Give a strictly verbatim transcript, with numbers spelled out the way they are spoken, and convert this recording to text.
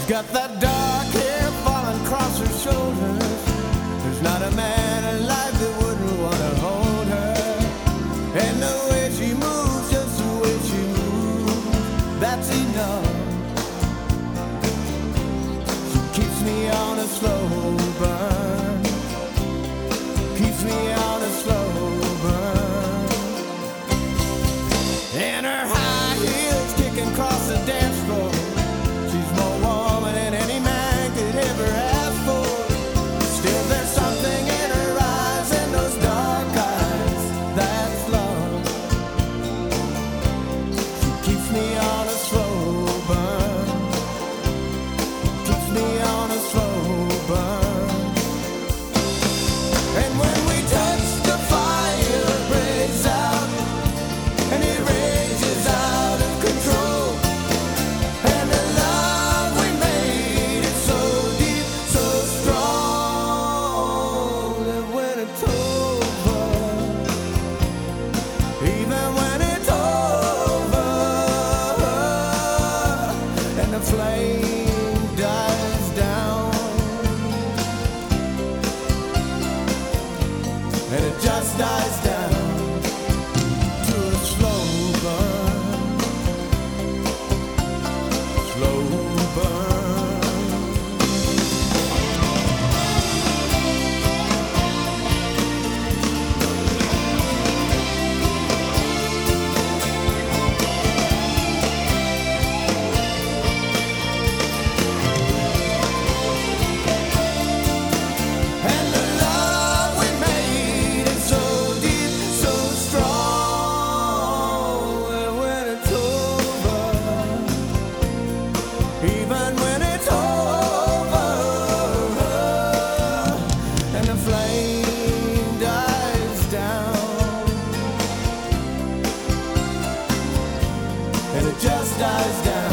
Got that dark hair falling across her shoulders. There's not a man alive that wouldn't want to hold her. And the way she moves, just the way she moves, that's enough. She keeps me on a slow burn. Keeps me on a slow burn. And her high heels kicking across the dance floor. She's more woman than any man could ever ask for. Still there's something in her eyes and those dark eyes, that's love. She keeps me on a slow burn. Keeps me on a slow burn. And when we touch, the fire breaks out, and it rages out of control. And the love we made is so deep, so strong, that when it's over, even when it's over, and the flame dies down, and it just dies down to a slow burn, slow burn. And the love we made is so deep, so strong, that when it's over, even when it's over, and the flame dies down, and it just dies down.